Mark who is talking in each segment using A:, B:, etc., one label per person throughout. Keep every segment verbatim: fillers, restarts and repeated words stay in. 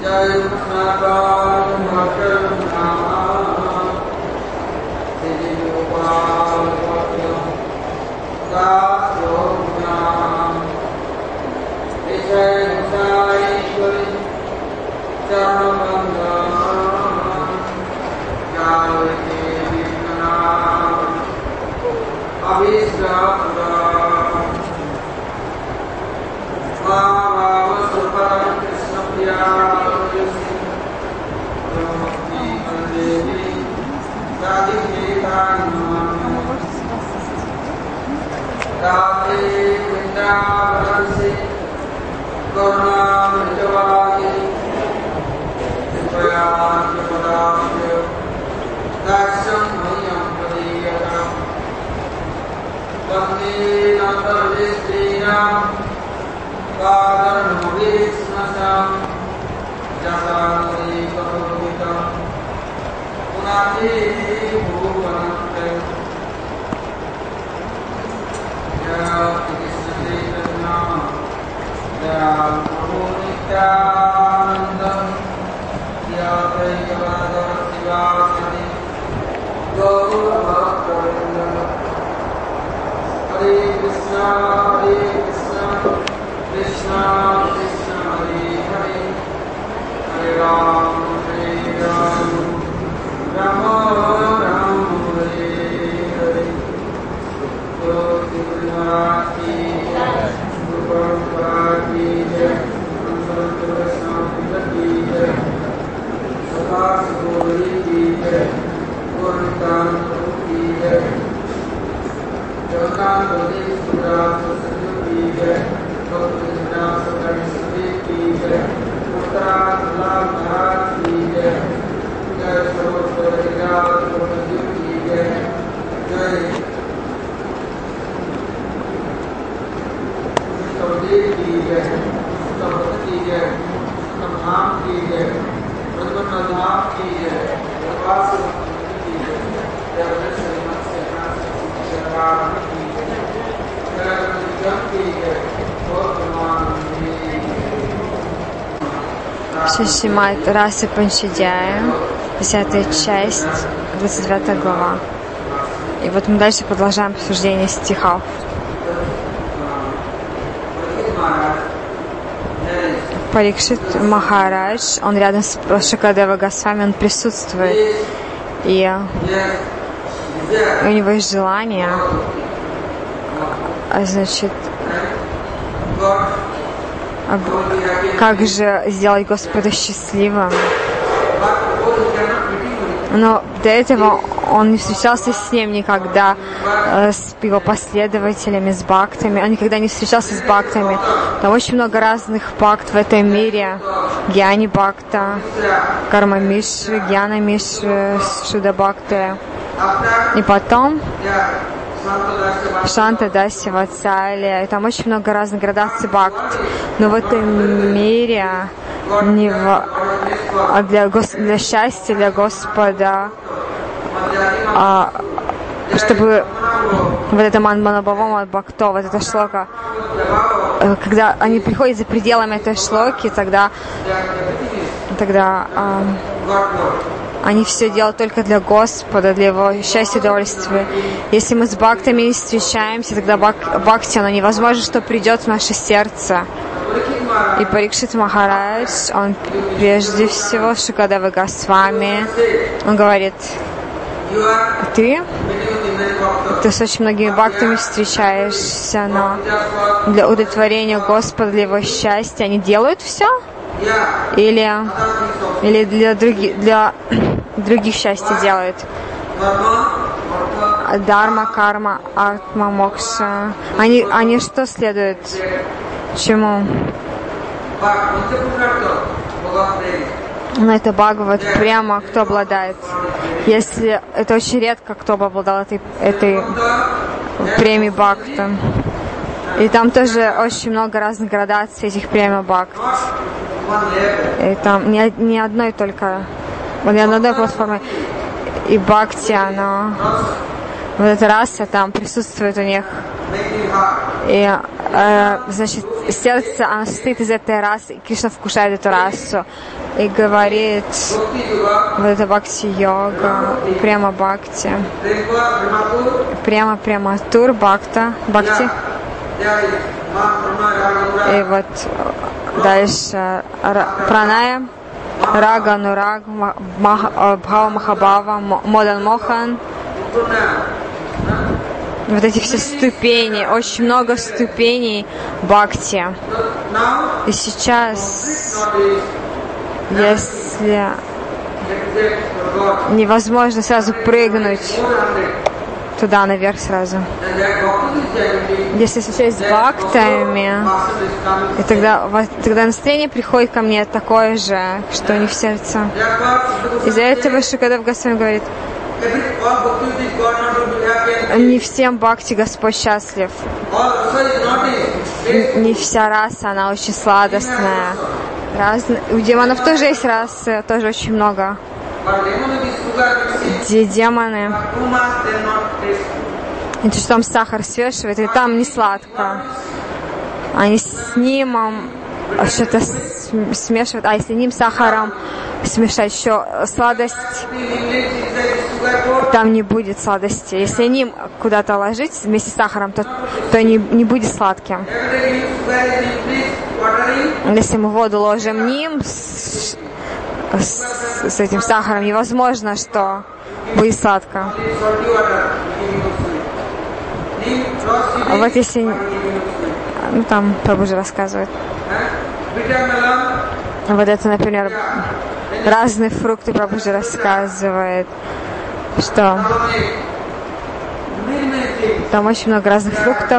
A: Шримад Раса Панчадьяя, десятая часть, двадцать девятая глава. И вот мы дальше продолжаем обсуждение стихов. Парикшит Махарадж, он рядом с Шукадева Госвами, он присутствует. И у него есть желание, значит, как же сделать Господа счастливым. Но до этого он не встречался с ним никогда, э, с его последователями, с бхактами. Он никогда не встречался с бхактами. Там очень много разных бхакт в этом мире. Гьяни Бхакта, Карма Мишры, Гьяна Мишры, Шуда Бхакта. И потом Шанта Даси Ватсалия. И там очень много разных градаций бхакт. Но в этом мире не в, а для, гос, для счастья, для Господа, а, чтобы вот это Манманабхава Бхакто, вот это шлока, когда они приходят за пределами этой шлоки, тогда, тогда а, они все делают только для Господа, для Его счастья и удовольствия. Если мы с бхактами не встречаемся, тогда бхак, бхакти, оно невозможно, что придет в наше сердце. И Парикшит Махарадж, он прежде всего Шукадева Госвами, он говорит: ты, ты с очень многими бхактами встречаешься, но для удовлетворения Господа, для Его счастья они делают все? Или, или для, други, для других счастья делают? Дарма, карма, атма, мокша. Они, они что следуют? Чему? Но это Бхагават прямо кто обладает. Если это очень редко, кто бы обладал этой, этой премией Бхакта. И там тоже очень много разных градаций этих премий Бхакт. И там не, не одной только, не одной платформы. И Бхакти, оно, вот эта раса там присутствует у них. И, э, значит, сердце, оно состоит из этой расы, и Кришна вкушает эту расу. и говорит, вот это бхакти-йога, прямо бхакти, прямо прямо тур бхакта, бхакти. И вот дальше праная, рага, нураг, бхава, махабава, модан, мохан. Вот эти все ступени, очень много ступеней бхакти. И сейчас, если невозможно сразу прыгнуть туда наверх сразу, если встречаюсь с бхактами, и тогда, тогда настроение приходит ко мне такое же, что не в сердце. Из-за этого Шукадев Госвами говорит, не всем бхакти Господь счастлив. Не вся раса, она очень сладостная. Разные. У демонов тоже есть расы, тоже очень много. Где демоны, это что там сахар свешивает, и там не сладко. Они с нимом что-то смешивают, а если ним сахаром смешать еще сладость, там не будет сладости. Если ним куда-то ложить вместе с сахаром, то, то не, не будет сладким. Если мы в воду ложим ним с, с, с этим сахаром, невозможно, что будет сладко. А вот если, ну там Прабхуджи рассказывает, вот это, например, разные фрукты Прабхуджи рассказывает, что там очень много разных фруктов,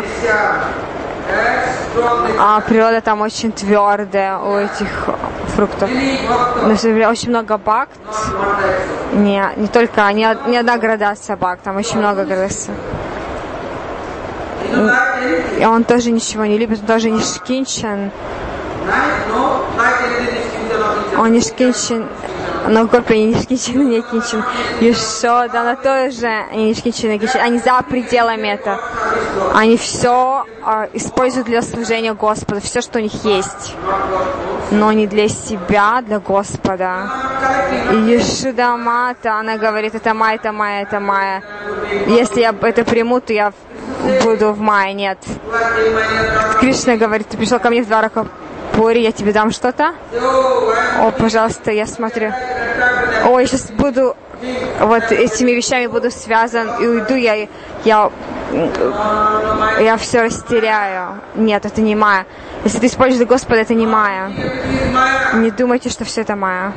A: а природа там очень твердая у этих фруктов. Например, очень много бхакт, не, не только, не, не одна градация бхакт, там очень много градаций. И он тоже ничего не любит, он тоже не шкинчан. Он не шкинчан, но гопи не шкинчан, не кинчан. Ешода, она тоже не шкинчан, не кинчан. Они за пределами это. Они все а, используют для служения Господу, все, что у них есть. Но не для себя, для Господа. И Ешода Мата, она говорит, это Майя, это Майя, это Майя. Если я это приму, то я буду в мае, нет. Кришна говорит, ты пришел ко мне в Дваракапури, я тебе дам что-то? О, пожалуйста, я смотрю. О, я сейчас буду, вот этими вещами буду связан, и уйду, я, я, я все растеряю. Нет, это не Майя. Если ты используешь Господа, это не Майя. Не думайте, что все это Майя.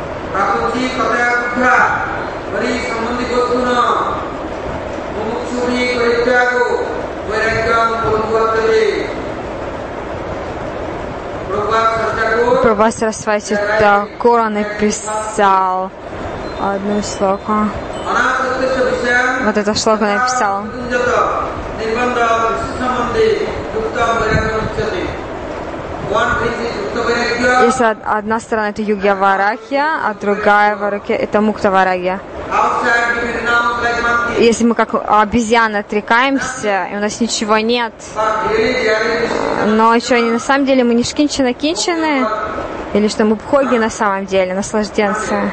A: Прабхупад Сарасвати Такур написал одну шлоку. Вот это шлоку написал. Если одна сторона это Югья Варахья, а другая Варахья это Мукта Варахья. Если мы как обезьяны отрекаемся, и у нас ничего нет, но что, на самом деле мы не шкинчины-кинчины, или что мы бхоги на самом деле, наслажденцы.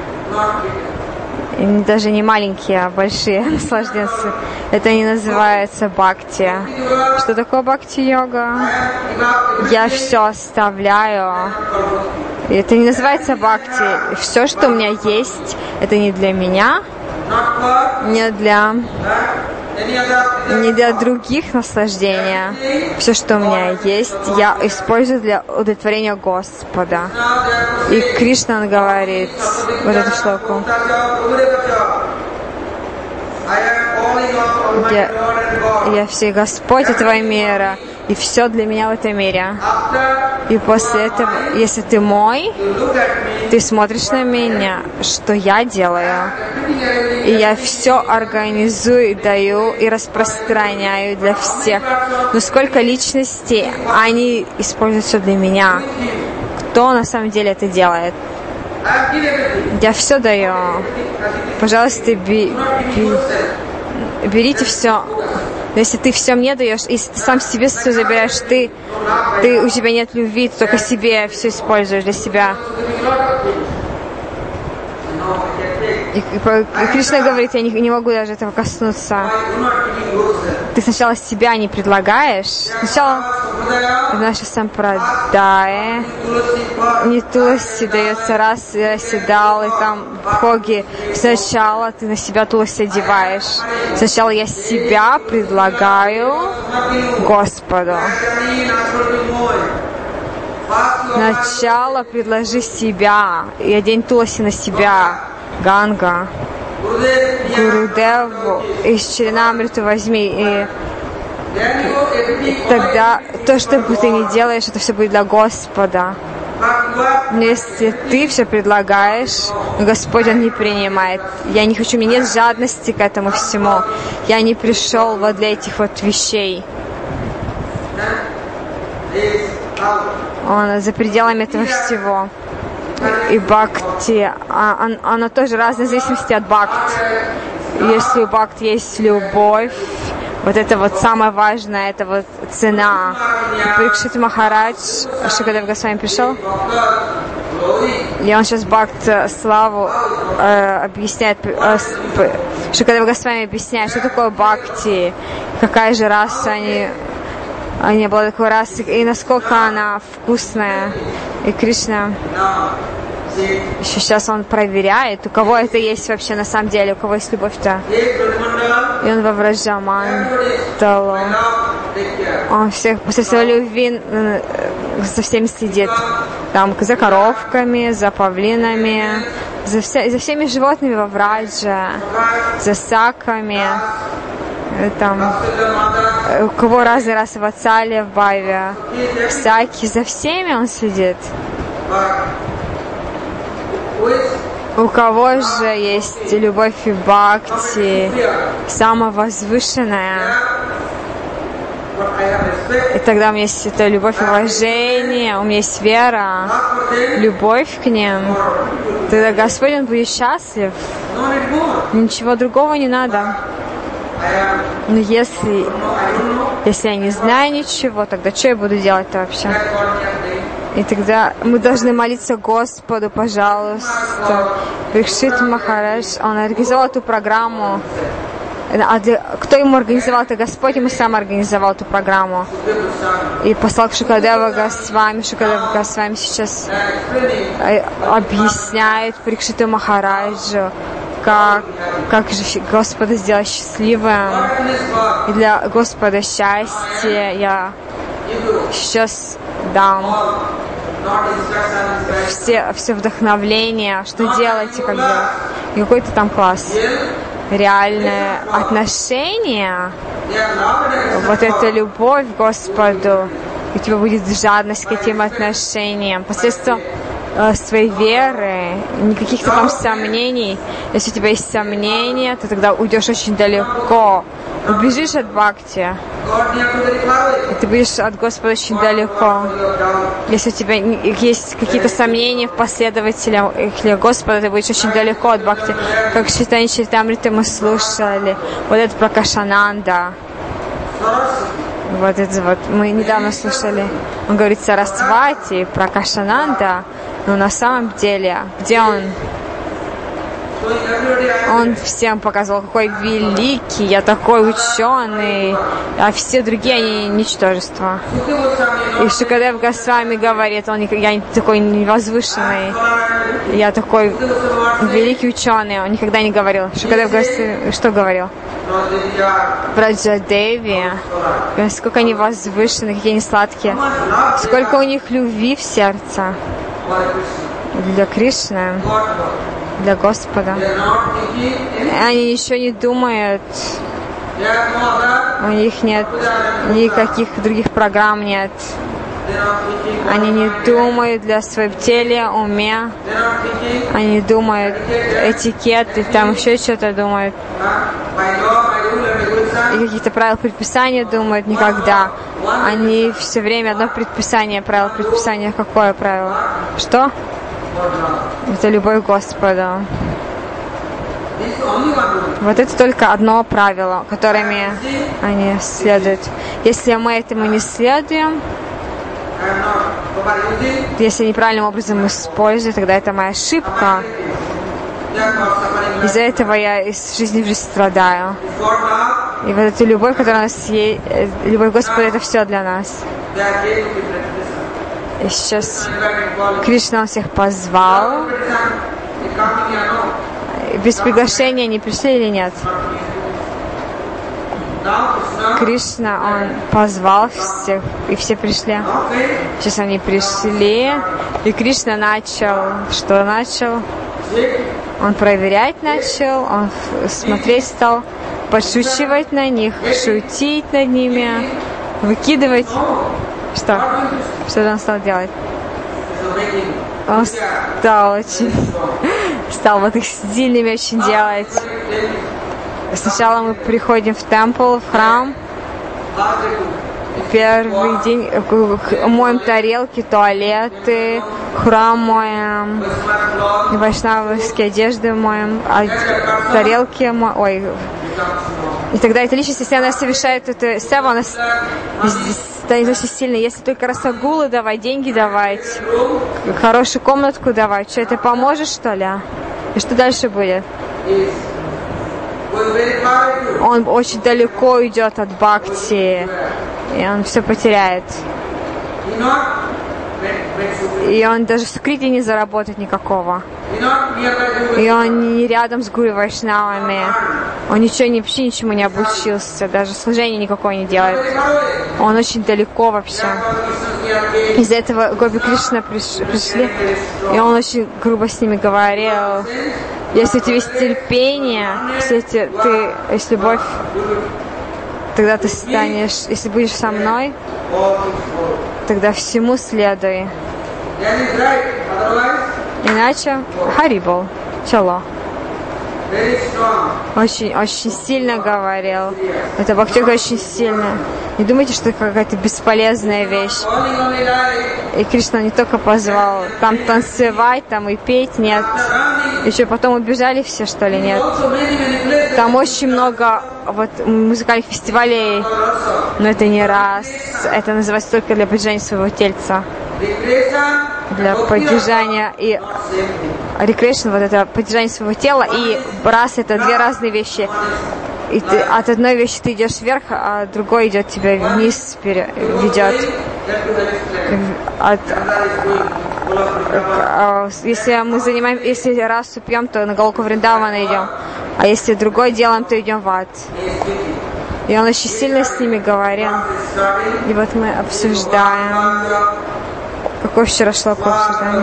A: И даже не маленькие, а большие наслажденцы. Это не называется бхакти. Что такое бхакти-йога? Я все оставляю. И это не называется бхакти. Все, что у меня есть, это не для меня, не для, не для других наслаждения. Все, что у меня есть, я использую для удовлетворения Господа. И Кришна, он говорит, вот эту шлоку. Я, я все Господь этого мира, и все для меня в этом мире. И после этого, если ты мой, ты смотришь на меня, что я делаю, и я все организую, даю и распространяю для всех. Но сколько личностей, они используют все для меня. Кто на самом деле это делает? Я все даю. Пожалуйста, би, би, берите все. Но если ты все мне даешь, если ты сам себе все забираешь, ты, ты, у тебя нет любви, ты только себе все используешь для себя. И, и, и Кришна говорит, я не, не могу даже этого коснуться. Ты сначала себя не предлагаешь. Сначала в нашей сампрадае не туласи дается раз, и оседал, и там в хоге сначала ты на себя туласи одеваешь. Сначала я себя предлагаю Господу. Сначала предложи себя и одень туласи на себя. Ганга, Гурудеву из Чаринамриту возьми, и, и тогда то, что ты не делаешь, это все будет для Господа. Но если ты все предлагаешь, Господь Он не принимает. Я не хочу, у меня нет жадности к этому всему. Я не пришел вот для этих вот вещей. Он за пределами этого всего. И бхакти, она тоже разная в зависимости от бхакти. Если у бхакти есть любовь, вот это вот самое важное, это вот цена. Парикшит Махарадж, Шукадев Госвами пришел, и он сейчас бхакти славу э, объясняет, э, Шукадев Госвами объясняет, что такое бхакти, какая же раса они, не было такой расы, и насколько она вкусная. И Кришна сейчас он проверяет, у кого это есть вообще на самом деле, у кого есть любовь-то. И он во Враджамандалу. Он всех после своей любви за всеми следит. Там за коровками, за павлинами, за, вся, за всеми животными во Враджа, за саками. Там, у кого разные расы в Ацале, в Байве, в Саке, за всеми он следит. У кого же есть любовь и бхакти, самая возвышенная, и тогда у меня есть это любовь и уважение, у меня есть вера, любовь к ним, тогда Господь Он будет счастлив. Ничего другого не надо. Но если, если я не знаю ничего, тогда что я буду делать-то вообще? И тогда мы должны молиться Господу, пожалуйста. Парикшит Махарадж, он организовал эту программу. А для, кто ему организовал? Это Господь ему сам организовал эту программу. И послал к Шукадева Госвами. Шукадева Госвами сейчас объясняет Парикшиту Махараджу, как, как же Господа сделать счастливым. И для Господа счастья я сейчас дам все, все вдохновление, что делать и как делать. И какой-то там класс. Реальное отношение, вот эта любовь к Господу, у тебя будет жадность к этим отношениям, посредством э, своей веры, никаких там сомнений. Если у тебя есть сомнения, ты тогда уйдешь очень далеко, убежишь от бхакти, и ты будешь от Господа очень далеко. Если у тебя есть какие-то сомнения в последователях Господа, ты будешь очень далеко от бхакти. Как в Чайтанья Чаритамрите мы слушали, вот это про Кашананда. Вот это вот, мы недавно слушали, он говорит Сарасвати про Кашананда, но на самом деле, где он? Он всем показывал, какой великий, я такой ученый, а все другие, они ничтожества. И Шукадев Госвами говорит, он, я такой невозвышенный, я такой великий ученый, он никогда не говорил. Шукадев Госвами что говорил? Враджадеви, сколько они возвышены, какие они сладкие, сколько у них любви в сердце для Кришны, для Господа. Они еще не думают, у них нет никаких других программ, нет. Они не думают для своего тела, уме, они не думают этикеты, там еще что-то думают. И каких-то правил предписания думают никогда. Они все время одно предписание, правило предписания. Какое правило? Что? Это любовь к Господу. Вот это только одно правило, которыми они следуют. Если мы этому не следуем, если неправильным образом использую, тогда это моя ошибка. Из-за этого я из жизни в жизнь страдаю. И вот эта любовь, которая у нас есть, любовь Господа, это все для нас. И сейчас Кришна всех позвал. Без приглашения они пришли или нет? Кришна, он позвал всех, и все пришли. Сейчас они пришли, и Кришна начал, что начал? Он проверять начал, он смотреть стал, подшучивать на них, шутить над ними, выкидывать. Что? Что он стал делать? Он стал очень, стал вот их сильными очень делать. Сначала мы приходим в темпл, в храм. Первый день моем тарелки, туалеты, храм моем, вайшнавские одежды моем, а тарелки моем, ой. И тогда эта личность, если она совершает это сева, она станет очень сильной. Если только расагулы давать, деньги давать, хорошую комнатку давать, что это поможет, что ли? И что дальше будет? Он очень далеко идет от бхакти, и он все потеряет. И он даже в сукрите не заработает никакого. И он не рядом с гуру вайшнавами. Он ничего, вообще ничему не обучился, даже служения никакого не делает. Он очень далеко вообще. Из-за этого Гопи Кришна приш, пришли, и он очень грубо с ними говорил. Если у тебя есть терпение, если ты, есть любовь, тогда ты станешь, если будешь со мной, тогда всему следуй. Иначе Харибол, чало. Очень, очень сильно говорил. Это бхакти очень сильно. Не думайте, что это какая-то бесполезная вещь. И Кришна не только позвал там танцевать, там и петь, нет. Еще потом убежали все, что ли, нет. Там очень много вот музыкальных фестивалей, но это не раз. Это называется только для поддержания своего тельца. Для поддержания и recreation, вот это поддержание своего тела, и раз это две разные вещи. И ты, от одной вещи ты идешь вверх, а другой идет тебя вниз ведет. От, если мы занимаем, если раз пьем, то на Галоку Вриндавана идем, а если другой делаем, то идем в ад. И он очень сильно с ними говорил. И вот мы обсуждаем. Какое вчера шло по обсуждению?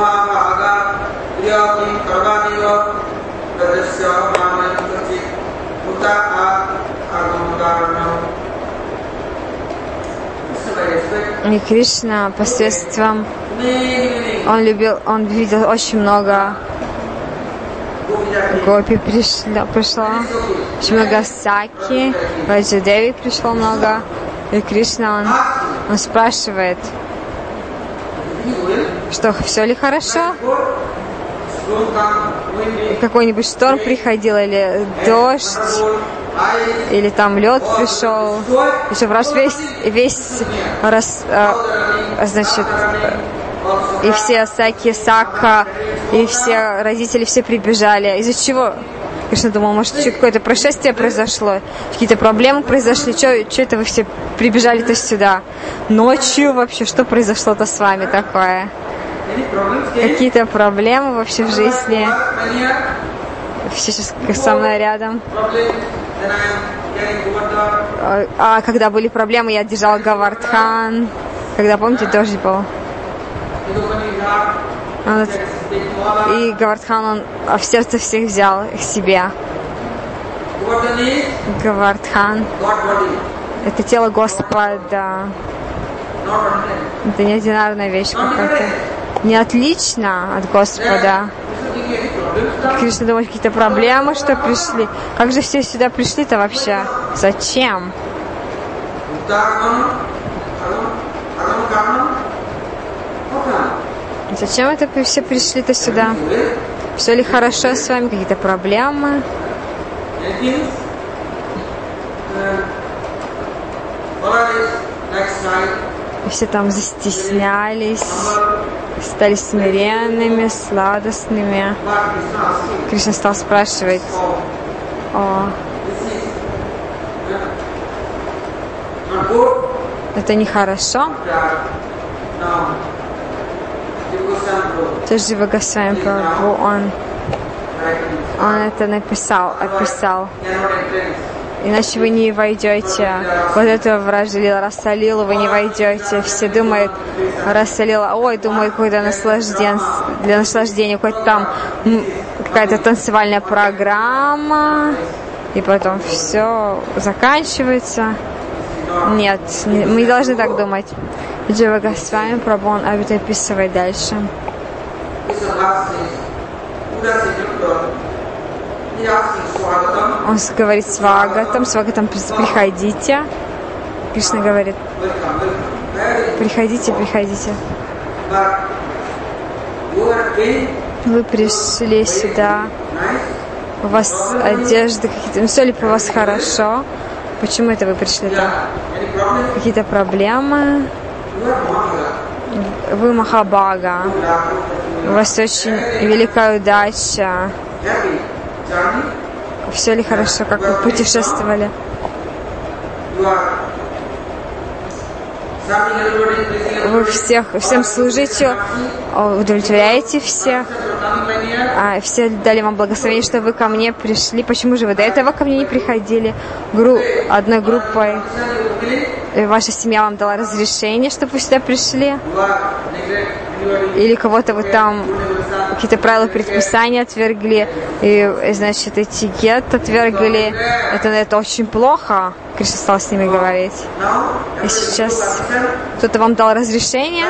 A: И Кришна посредством, он любил, он видел очень много гопи пришло, пришло, очень много саки, Ваджадеви пришло много, и Кришна, он, он спрашивает, что все ли хорошо? Какой-нибудь шторм приходил, или дождь, или там лед пришел. Еще раз весь, весь раз, э, значит, и все Саки, Сака, и все родители все прибежали. Из-за чего? Кришна думал, может, какое-то происшествие произошло, какие-то проблемы произошли, что это вы все прибежали-то сюда? Ночью вообще, что произошло-то с вами такое? Какие-то проблемы вообще в жизни? Все сейчас со мной рядом. А когда были проблемы, я держала Гавардхан. Когда, помните, дождь был? Вот. И Гавардхан, он в сердце всех взял к себе. Гавардхан. Это тело Господа. Это не одинарная вещь какая-то. Не отлично от Господа. Кришна думает, какие-то проблемы, что пришли. Как же все сюда пришли-то вообще? Зачем? Зачем это все пришли-то сюда? Все ли хорошо с вами? Какие-то проблемы? Все там застеснялись, стали смиренными, сладостными. Кришна стал спрашивать: о, это нехорошо? Тоже Джива Госвами Прабху, он, он это написал, описал. Иначе вы не войдете. Вот этого враждилила Расалилу, вы не войдете. Все думают, Расалила, ой, думаю, какое-то наслаждение, для наслаждения, какой-то там какая-то танцевальная программа, и потом все заканчивается. Нет, не, мы не должны так думать. Джива Госвами Прабху, он описывает дальше. Он говорит Свагатам, Свагатам, приходите. Кришна говорит: приходите, приходите. Вы пришли сюда, у вас одежды какие-то, ну все ли про вас хорошо? Почему это вы пришли там? Какие-то проблемы? Вы Махабага. У вас очень великая удача. Все ли хорошо, как вы путешествовали? Вы всех, всем служите, удовлетворяете всех. А все дали вам благословение, что вы ко мне пришли. Почему же вы до этого ко мне не приходили? Гру... Одной группой. И ваша семья вам дала разрешение, чтобы вы сюда пришли? Или кого-то вы там какие-то правила предписания отвергли, и, значит, этикет отвергли. Это, это очень плохо. Кришна стал с ними говорить. И сейчас кто-то вам дал разрешение,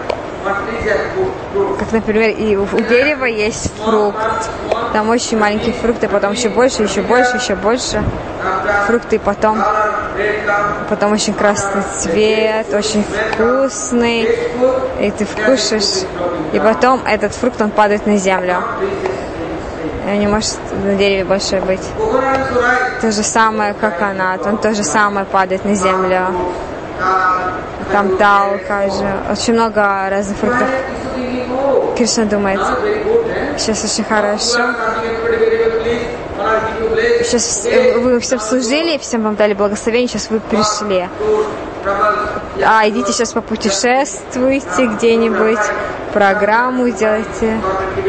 A: как, например, и у дерева есть фрукт. Там очень маленькие фрукты, потом еще больше, еще больше, еще больше фрукты, и потом, потом очень красный цвет, очень вкусный, и ты вкушаешь, и потом этот фрукт, он падает на землю. И он не может на дереве больше быть. То же самое, как канат, он то же самое падает на землю. Там талка же, очень много разных фруктов. Кришна думает, сейчас очень хорошо. Сейчас вы всем служили, всем вам дали благословение, сейчас вы пришли. А, идите сейчас попутешествуйте где-нибудь, программу делайте.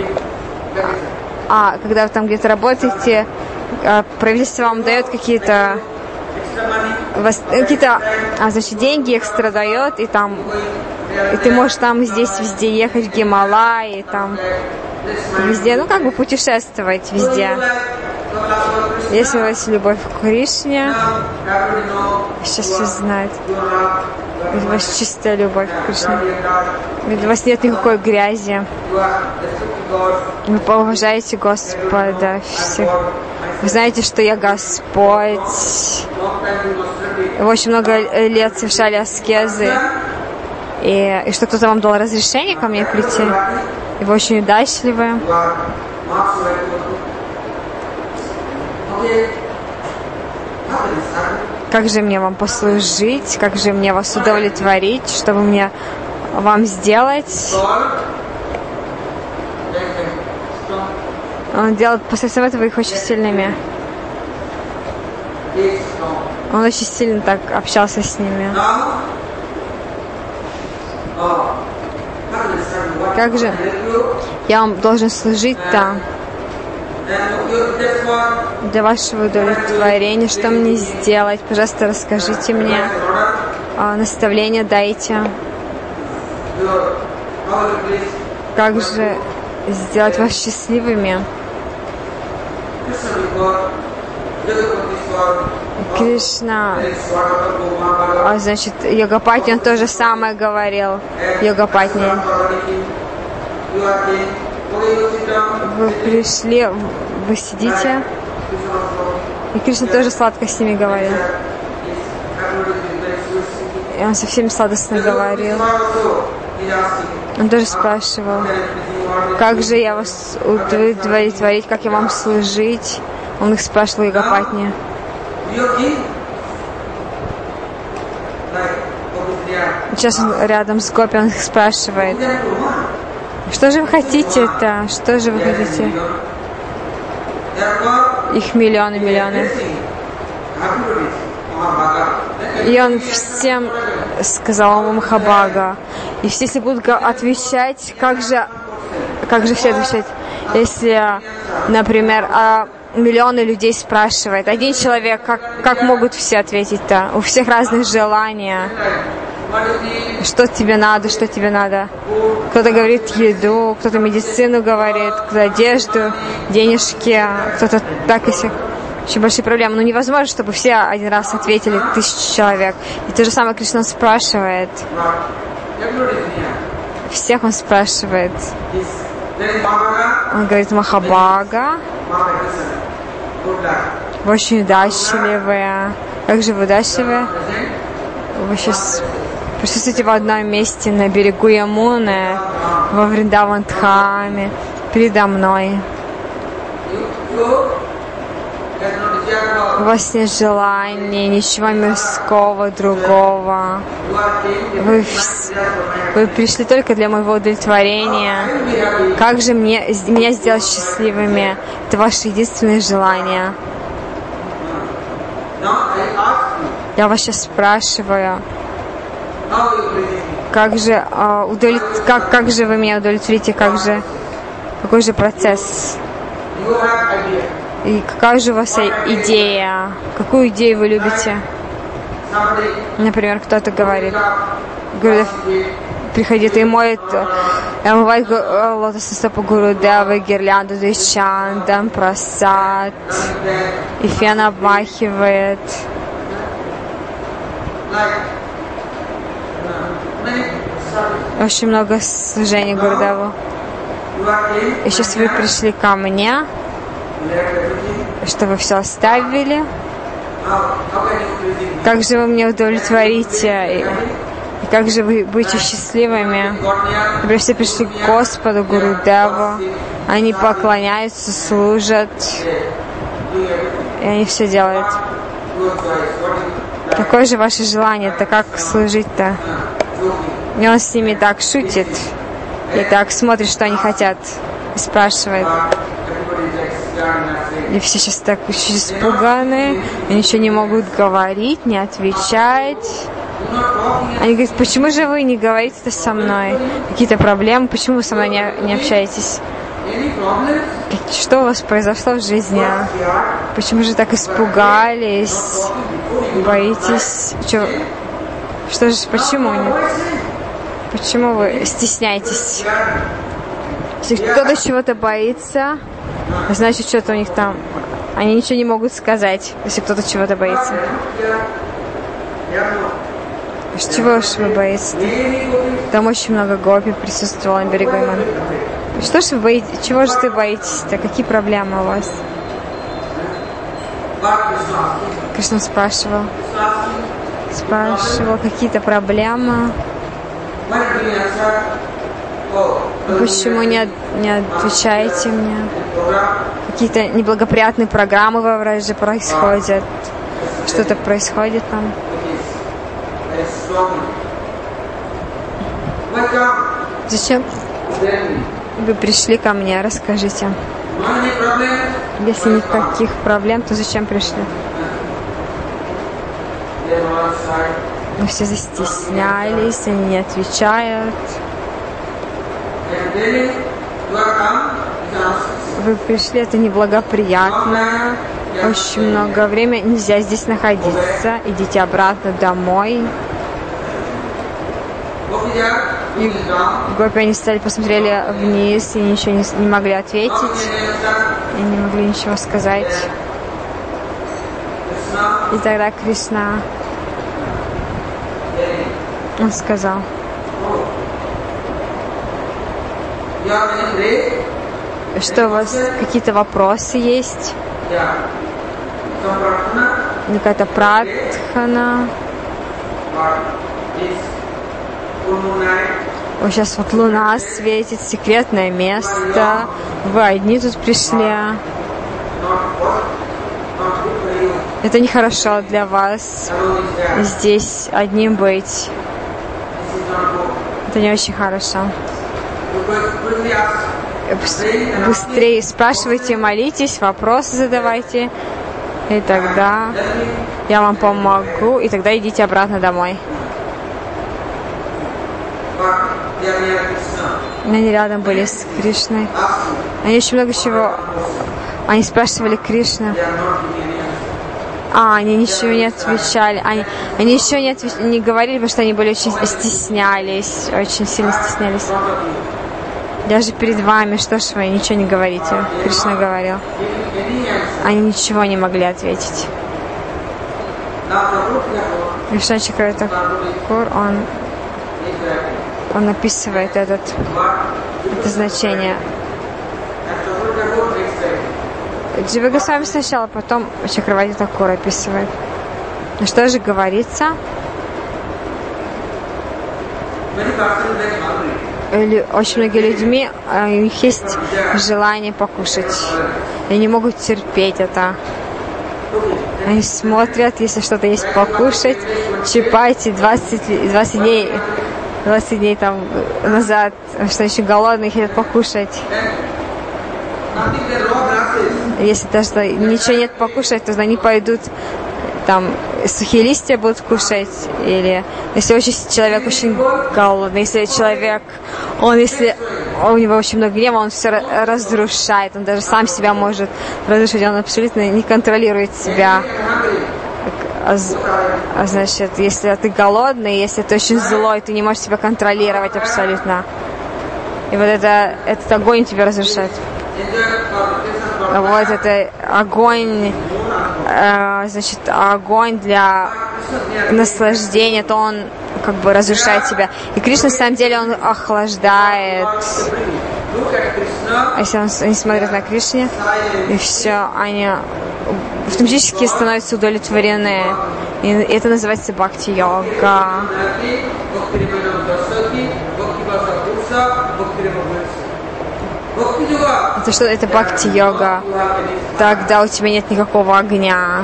A: А, когда вы там где-то работаете, правительство вам дает какие-то какие-то, а, значит, деньги экстра дает, и там, и ты можешь там здесь везде ехать, в Гималай, и там везде, ну как бы путешествовать везде. Если у вас есть любовь к Кришне, сейчас все знают. У вас чистая любовь к Кришне. У вас нет никакой грязи. Вы уважаете Господа всех. Вы знаете, что я Господь. Вы очень много лет совершали аскезы. И, и что кто-то вам дал разрешение ко мне прийти. И вы очень удачливы. Как же мне вам послужить? Как же мне вас удовлетворить? Что бы мне вам сделать? Он делает посредством этого их очень сильными. Он очень сильно так общался с ними. Как же я вам должен служить там? Для вашего удовлетворения, что мне сделать? Пожалуйста, расскажите мне. Наставления дайте. Как же сделать вас счастливыми? Кришна, а, значит, Йогапатни, он то же самое говорил. Йогапатни. Вы пришли, вы сидите, и Кришна тоже сладко с ними говорил. И он со всеми сладостно говорил. Он тоже спрашивал, как же я вас удовлетворить, как я вам служить? Он их спрашивал Егопатни. Сейчас он рядом с Гопи, он их спрашивает. Что же вы хотите-то? Что же вы хотите? Их миллионы, миллионы. И он всем сказал Махабага. И все, если будут отвечать, как же, как же все отвечать? Если, например, миллионы людей спрашивает, один человек, как, как могут все ответить-то? У всех разных желания. Что тебе надо, что тебе надо? Кто-то говорит еду, кто-то медицину говорит, кто-то одежду, денежки, кто-то так и сяк. Очень большие проблемы. Но невозможно, чтобы все один раз ответили, тысячи человек. И то же самое Кришна спрашивает. Всех он спрашивает. Он говорит, Махабага, вы очень удачливые. Как же вы удачливые? Вы сейчас присутствуете в одном месте на берегу Ямуны, во Вриндаван-дхаме, передо мной. У вас нет желания, ничего мирского, другого. Вы, вы пришли только для моего удовлетворения. Как же мне, меня сделать счастливыми? Это ваше единственное желание. Я вас сейчас спрашиваю, как же, э, удовлет... как, как же вы меня удовлетворите, как же, какой же процесс? И какая же у вас идея? Какую идею вы любите? Например, кто-то говорит, говорит, приходит и моет, омывает лотосные стопы Гурудевы, гирлянду Дишандам, прасад, и фен обмахивает. Очень много служений Гурудеву. И сейчас вы пришли ко мне, что вы все оставили. Как же вы мне удовлетворите? И как же вы будете счастливыми? Вы все пришли к Господу, Гурудеву. Они поклоняются, служат. И они все делают. Какое же ваше желание-то? Как служить-то? И он с ними так шутит. И так смотрит, что они хотят. И спрашивает. И все сейчас так очень испуганы. Они ничего не могут говорить, не отвечать. Они говорят, почему же вы не говорите-то со мной? Какие-то проблемы? Почему вы со мной не, не общаетесь? Что у вас произошло в жизни? Почему же так испугались? Боитесь? Что, что же, почему? Почему вы стесняетесь? Если кто-то чего-то боится, значит, что-то у них там... Они ничего не могут сказать, если кто-то чего-то боится. Чего же вы боитесь? Там очень много гопи присутствовало на берегу Ямуны. Что же вы боитесь? Чего же ты боитесь-то? Какие проблемы у вас? Кришна спрашивал. Спрашивал, какие-то проблемы. Почему не, не отвечаете мне? Какие-то неблагоприятные программы во враже происходят. Что-то происходит там. Зачем вы пришли ко мне? Расскажите. Если никаких проблем, то зачем пришли? Но все застеснялись, они не отвечают. Вы пришли, это неблагоприятно. Очень много времени, нельзя здесь находиться. Идите обратно домой. И гопи, они стали, посмотрели вниз и ничего не, не могли ответить. И не могли ничего сказать. И тогда Кришна, он сказал: что у вас какие-то вопросы есть? Какая-то пратхана? Вот сейчас вот луна светит, секретное место. Вы одни тут пришли. Это нехорошо для вас здесь одним быть. Это не очень хорошо. Быстрее спрашивайте, молитесь, вопросы задавайте. И тогда я вам помогу, и тогда идите обратно домой. Они рядом были с Кришной. Они очень много чего... Они спрашивали Кришну. А, они ничего не отвечали. Они, они ничего не, отвеч... не говорили, потому что они были очень стеснялись. Очень сильно стеснялись. Даже перед вами, что ж вы ничего не говорите? Кришна говорил. Они ничего не могли ответить. Вишна Чакравартакур, он, он описывает этот, это значение. Джива Госвами сначала, потом Чакравартакур описывает. Что же говорится? Очень многие людьми, у них есть желание покушать. Они не могут терпеть это. Они смотрят, если что-то есть покушать, чипайте двадцать, двадцать дней, двадцать дней там назад, что еще голодные, хотят покушать. Если даже ничего нет покушать, то они пойдут там сухие листья будут кушать, или если очень человек очень голодный, если человек, он если у него очень много гнева, он все разрушает, он даже сам себя может разрушить, он абсолютно не контролирует себя. А, а значит, если ты голодный, если ты очень злой, ты не можешь себя контролировать абсолютно. И вот это, этот огонь тебя разрушает. Вот это огонь, э, значит, огонь для наслаждения, то он как бы разрушает тебя. И Кришна, на самом деле, он охлаждает. Если он, они смотрят на Кришне, и все, они автоматически становятся удовлетворены. И это называется бхакти-йога. Это что? Это бхакти-йога. Тогда у тебя нет никакого огня.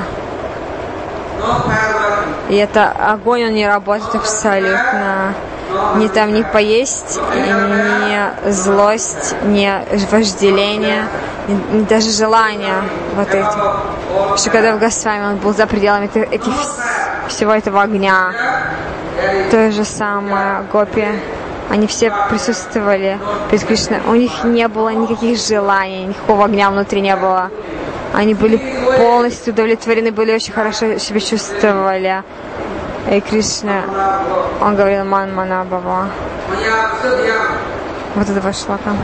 A: И это огонь, он не работает абсолютно. Ни там не поесть, ни злость, ни вожделение, ни, ни даже желание вот эти. Что когда в Госвами он был за пределами этих, всего этого огня, то же самое гопи. Они все присутствовали перед Кришной. У них не было никаких желаний, никакого огня внутри не было. Они были полностью удовлетворены, были очень хорошо себя чувствовали. И Кришна, он говорил ман мана бава. Вот это вошло там.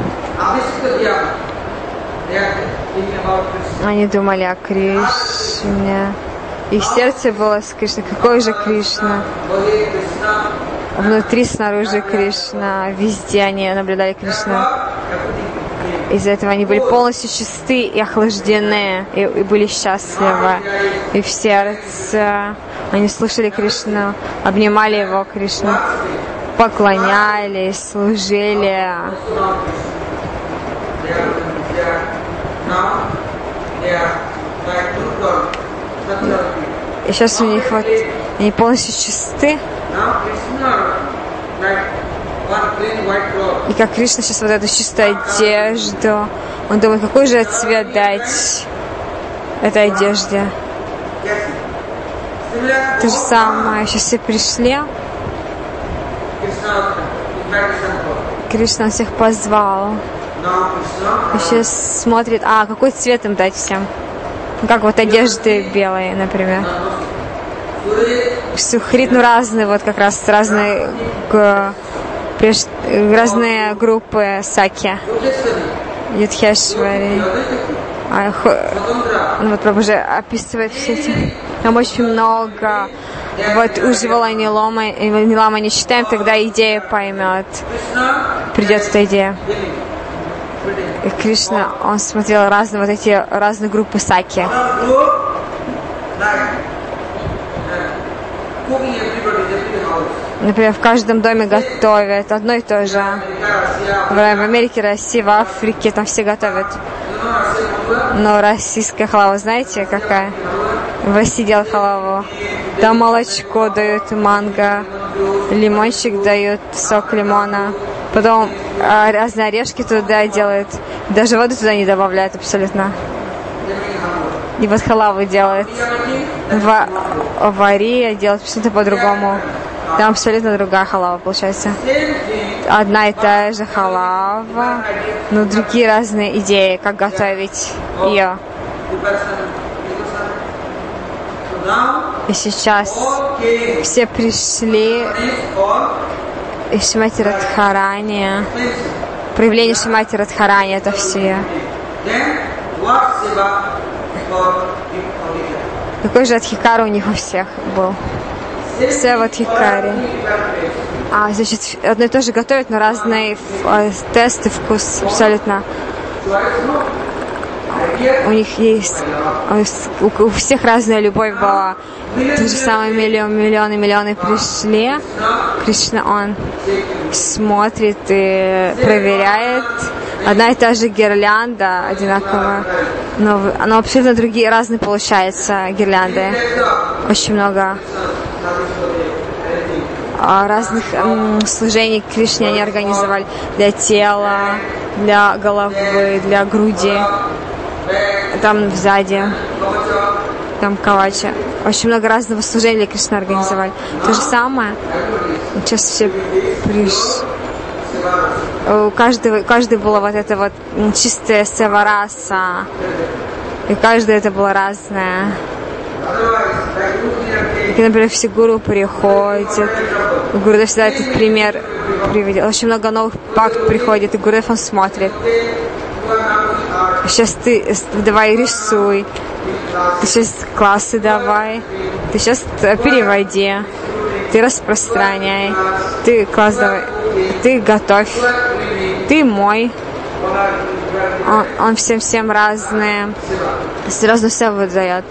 A: Они думали о Кришне. Их сердце было с Кришной. Какой же Кришна? Внутри, снаружи Кришна. Везде они наблюдали Кришну. Из-за этого они были полностью чисты и охлаждены, и, и были счастливы. И в сердце они слушали Кришну, обнимали его Кришну, поклонялись, служили. И сейчас у них вот, они полностью чисты. И как Кришна сейчас вот эту чистую одежду, он думает, какой же цвет дать этой одежде. То же самое, сейчас все пришли. Кришна всех позвал. И сейчас смотрит, а какой цвет им дать всем? Как вот одежды белые, например. Сухрит, ну разные, вот как раз разные, разные группы саки. Юдхешвари. А, ну вот Прабху уже описывает все эти. Там очень много. Вот уживала Нилама, Нилама не читаем, тогда идея поймет. Придет эта идея. И Кришна, он смотрел разные вот эти разные группы саки. Например, в каждом доме готовят одно и то же. В Америке, России, в Африке там все готовят. Но российская халава, знаете, какая? В России делают халаву. Там молочко дают, манго, лимончик дают, сок лимона. Потом а, разные орешки туда делают. Даже воду туда не добавляют абсолютно. И вот халаву делают. В Аварии делают абсолютно по-другому. Там абсолютно другая халава получается. Одна и та же халава, но другие разные идеи, как готовить ее. И сейчас все пришли из Шримати Радхарани. Проявление Шримати Радхарани это все. Какой же адхикар у них у всех был? Все в адхикаре. А, значит, одно и то же готовят, но разные тесты, вкус абсолютно. У них есть, у, у всех разная любовь была. То же самое миллион, миллионы, миллионы пришли. Кришна, он смотрит и проверяет. Одна и та же гирлянда одинаковая, но, но абсолютно другие, разные получаются гирлянды. Очень много разных м, служений Кришне они организовали для тела, для головы, для груди. Там сзади, там кавача. Очень много разного служения для Кришны организовали. То же самое. Сейчас все пришли. У каждого, каждый было вот это вот чистая севараса. И каждое это было разное. И, например, все гуру приходят. Гурудев всегда этот пример приводил. Очень много новых бхакт приходит, и Гурудев он смотрит. Сейчас ты давай рисуй. Ты сейчас классы давай. Ты сейчас переводи. Ты распространяй. Ты класс давай. Ты готовь. Ты мой. Он, он всем-всем разные. Сразу все выдает.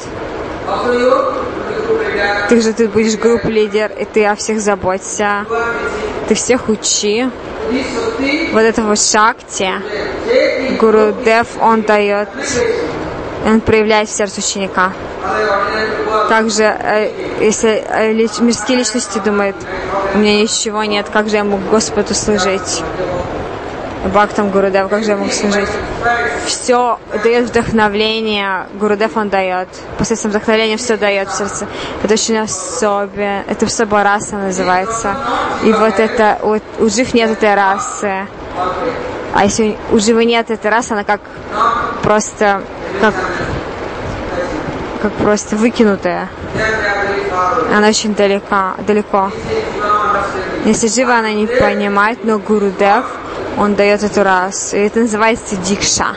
A: Ты же ты будешь групп-лидер, и ты о всех заботься. Ты всех учи. Вот это вот шакти. Гурудев, он дает, он проявляет в сердце ученика. Также, если мирские личности думают, у меня ничего нет, как же я могу Господу служить? Бхактам Гурудев, как же я могу служить? Все дает вдохновление, Гурудев он дает. Посредством вдохновения все дает в сердце. Это очень особенно, это особая раса называется. И вот это, вот, у жив нет этой расы. А если у живы нет этой расы, она как просто, как, как просто выкинутая. Она очень далека, далеко. Если жива, она не понимает, но Гурудев, он дает эту расу. И это называется дикша.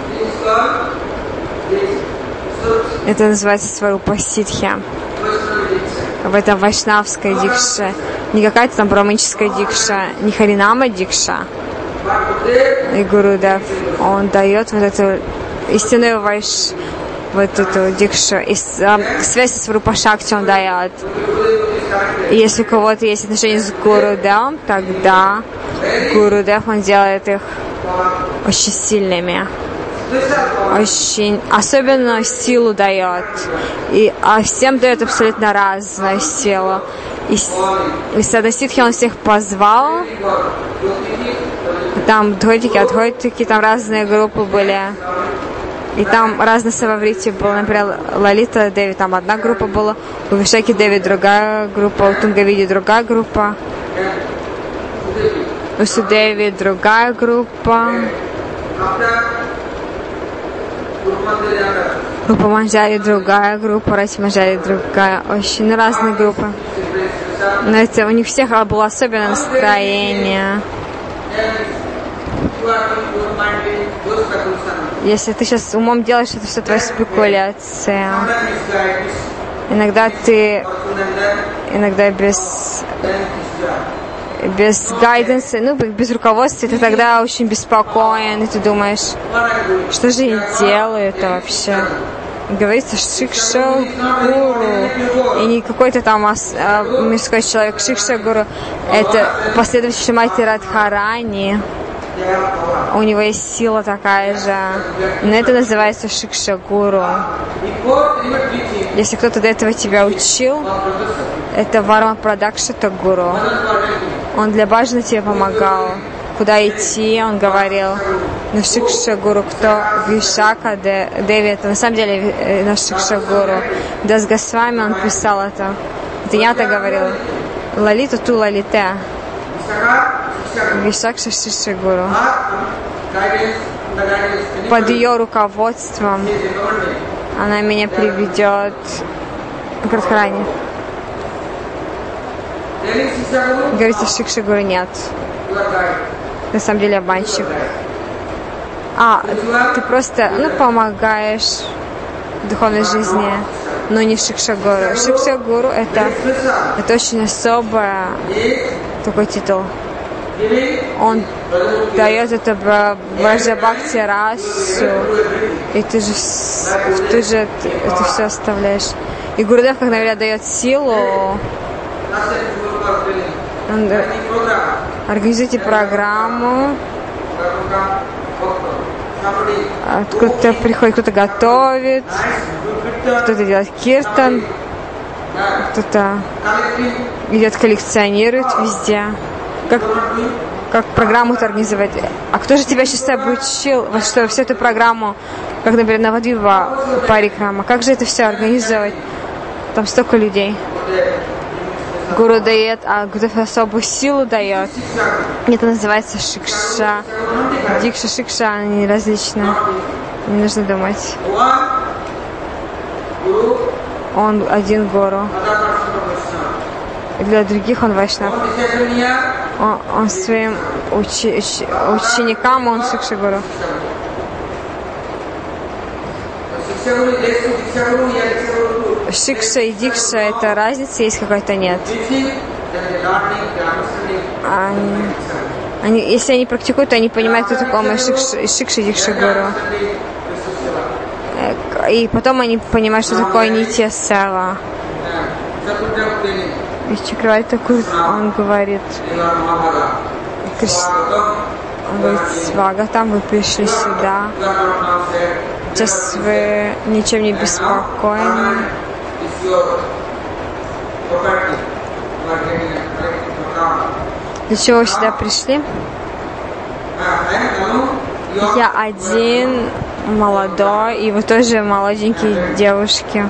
A: Это называется сварупа ситхи. В этом вайшнавская дикша. Не какая-то там браманическая дикша, не харинама дикша. И Гурудев, он дает вот эту истинную вайш, вот эту дикшу. И связь с сварупа шакти он дает. И если у кого-то есть отношения с Гурудевом, тогда Гурудев, он делает их очень сильными. Очень, особенно силу дает. И, а всем дает абсолютно разную силу. И, и Садасидхи он всех позвал. Там двойтики, адхойтики, там разные группы были. И там разные сававрити было. Например, Лалита Деви, там одна группа была. У Вишаки Деви другая группа. У Тунгавиди другая группа. У Судеви другая группа. Группа Манджари другая группа. Рати Манджари другая. Очень разные группы. Но это у них всех было особенное настроение. Если ты сейчас умом делаешь, это все твоя спекуляция. Иногда ты, иногда без, без гайденса, ну, без руководства, ты тогда очень беспокоен, и ты думаешь, что же я делаю это вообще? говорится Шикша Гуру. И не какой-то там а, мирской человек. Шикша Гуру — это последователь Шримати Радхарани. У него есть сила такая же. Но это называется Шикша Гуру. Если кто-то до этого тебя учил, это Варма Прадакшита Гуру. Он для баджана тебе помогал. Куда идти, он говорил. Ну, Шикша Гуру, кто? Вишака Деви, это на самом деле наш Шикша Гуру. Дас Госвами, он писал это. Это я так говорил. Лалита ту лалите. Вишакша Шикша Гуру. Под ее руководством она меня приведет к Радхарани. Говорится, Шикша Гуру нет. На самом деле обманщик. А, ты просто, ну, помогаешь в духовной жизни, но не Шикша Гуру. Шикша Гуру это, это очень особый такой титул. Он дает это Браджа Бхакти расу, и ты же, ты же это все оставляешь. И Гурудев, как говорят, дает силу. Он, организуйте программу. Кто-то приходит, кто-то готовит, кто-то делает киртан, кто-то идет, коллекционирует везде. Как, как программу-то организовать? А кто же тебя сейчас обучил, во что всю эту программу, как, например, Навадвипа Парикрама? Как же это все организовать? Там столько людей. Гуру дает, а Гурудев особую силу дает. Это называется Шикша. Дикша, Шикша, они различны. Не нужно думать. Он один Гуру. Для других он Вайшнав. Он, он своим учи, учи, ученикам он Шикша Гуру. Шикша и Дикша — это разница есть какая-то? Нет. Они, они, если они практикуют, то они понимают, кто такой Шикша, Шикша и Дикша Гуру. И потом они понимают, что такое Нитья Сева. И Чакраварти Такур, он говорит, он говорит, Свагатам, вы пришли сюда. Сейчас вы ничем не беспокойны. Для чего вы сюда пришли? Я один, молодой, и вы тоже молоденькие девушки.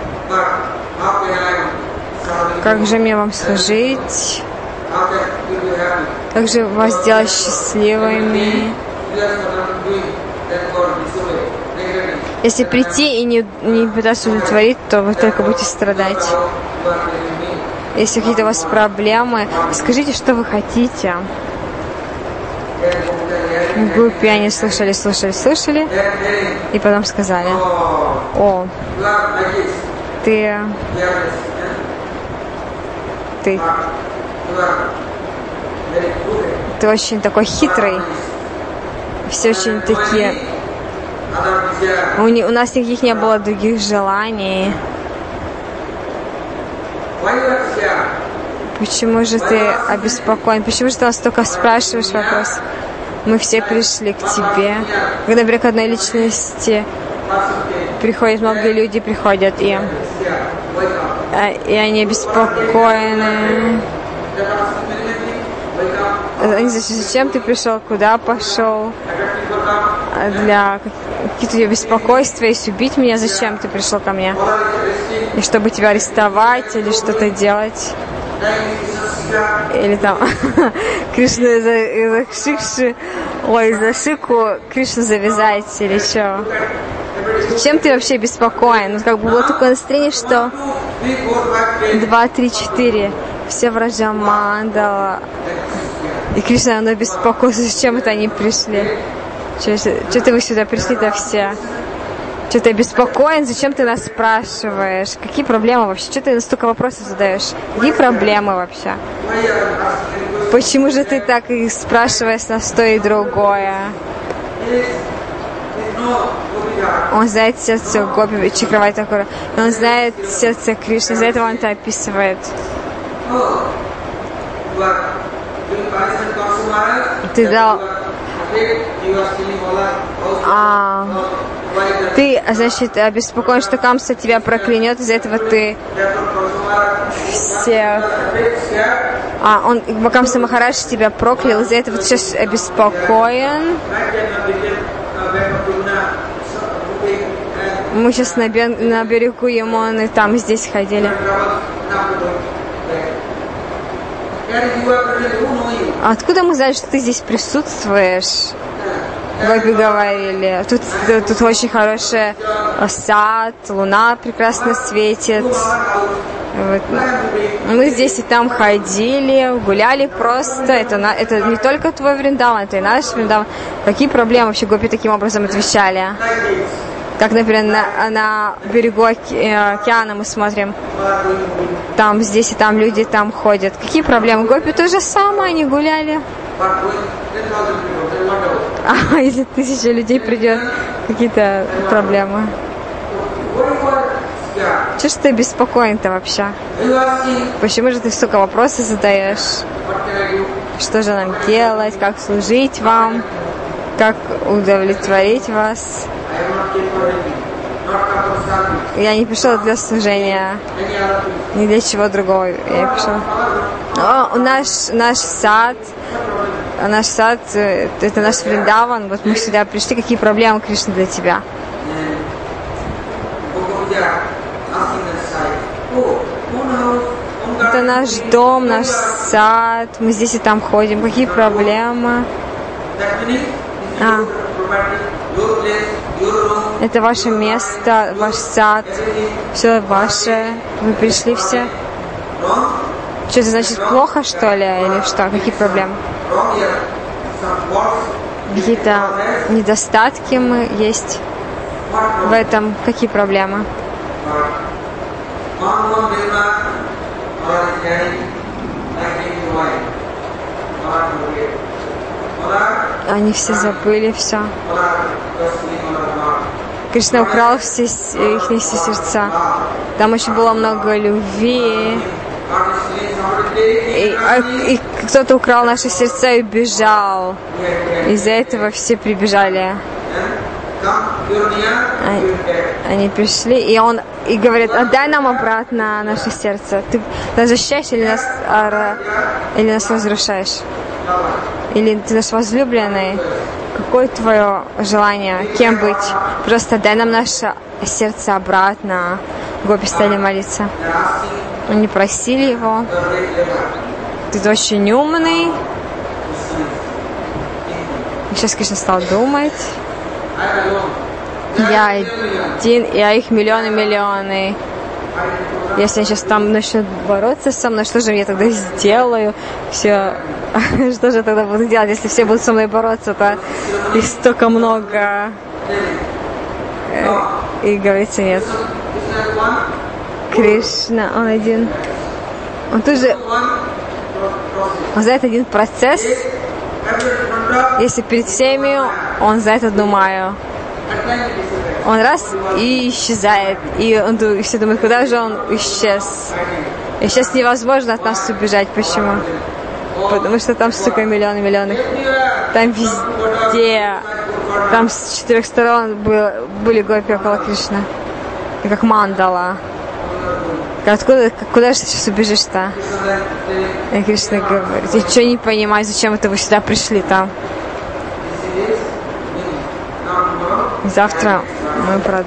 A: Как же мне вам служить? Как же вас сделать счастливыми? Если прийти и не, не пытаться удовлетворить, то вы только будете страдать. Если какие-то у вас проблемы, скажите, что вы хотите. В группе они слушали, слушали, слушали, и потом сказали: о, ты, ты, ты очень такой хитрый, все очень такие. У, не, у нас никаких не было других желаний. Почему же ты обеспокоен? Почему же ты нас только спрашиваешь вопрос? Мы все пришли к тебе. Когда, например, к одной личности приходят многие люди, приходят, и, и они обеспокоены. Они спрашивают: зачем ты пришел, куда пошел? Для какие-то беспокойства, если убить меня, зачем ты пришел ко мне? И чтобы тебя арестовать или что-то делать? Или там Кришна из-за из Шикши, ой, из-за Шику Кришну завязать или что? Чем ты вообще беспокоен? Вот как бы было такое настроение, что два, три, четыре, все вража мандала. И Кришна, она беспокоится, зачем это они пришли? Что-то вы сюда пришли-то все? Что ты обеспокоен? Зачем ты нас спрашиваешь? Какие проблемы вообще? Что ты столько вопросов задаешь? Какие проблемы вообще? Почему же ты так и спрашиваешь нас то и другое? Он знает сердце Гопи Чакраварти Такура. Он знает сердце Кришны. Из-за этого он это описывает. Ты дал... А, ты, значит, обеспокоен, что Камса тебя проклянет, из-за этого ты всех... А, он, Камса Махарадж тебя проклял, из-за этого ты сейчас обеспокоен. Мы сейчас на, на берегу Ямоны, там, здесь ходили. А откуда мы знаем, что ты здесь присутствуешь? Гопи говорили. Тут, тут очень хороший сад, луна прекрасно светит. Вот. Мы здесь и там ходили, гуляли просто. Это, это не только твой Вриндаван, это и наш Вриндаван. Какие проблемы вообще Гопи таким образом отвечали? Как, например, на, на берегу океана мы смотрим, там, здесь и там люди там ходят. Какие проблемы? Гопи то же самое, они гуляли. А если тысяча людей придет, какие-то проблемы? Чего ж ты беспокоен-то вообще? Почему же ты столько вопросов задаешь? Что же нам делать? Как служить вам? Как удовлетворить вас? Я не пришел для служения, ни для чего другого я пришел. О, наш, наш сад, наш сад, это наш Вриндаван, вот мы сюда пришли, какие проблемы, Кришна, для тебя? Это наш дом, наш сад, мы здесь и там ходим, какие проблемы? А. Это ваше место, ваш сад, все ваше. Вы пришли все. Что это значит, плохо, что ли, или что? Какие проблемы? Какие-то недостатки мы есть в этом. Какие проблемы? Они все забыли все. Кришна украл все их все сердца. Там очень было много любви. И, а, и кто-то украл наши сердца и убежал. Из-за этого все прибежали. Они, они пришли, и он и говорит: отдай нам обратно наше сердце. Ты нас защищаешь или нас, или нас разрушаешь? Или ты наш возлюбленный? Какое твое желание? Кем быть? Просто дай нам наше сердце обратно. Гопи стали молиться. Они просили его. Ты очень умный. И сейчас, конечно, стал думать. Я один, я их миллионы-миллионы. Если они сейчас там начнут бороться со мной, что же я тогда сделаю? Все, что же я тогда буду делать? Если все будут со мной бороться, то их столько много. И говорится, нет. Кришна, он один. Он тоже... Он знает один процесс. Если перед всеми, он знает одну майю. Он раз и исчезает. И он, все думают, куда же он исчез. И сейчас невозможно от нас убежать. Почему? Потому что там столько миллионов миллионов. Там везде. Там с четырех сторон был, были гопи около Кришны. И как мандала. Откуда, куда же ты сейчас убежишь-то? И Кришна говорит: я что не понимаю, зачем это вы сюда пришли там? Завтра мы продолжим.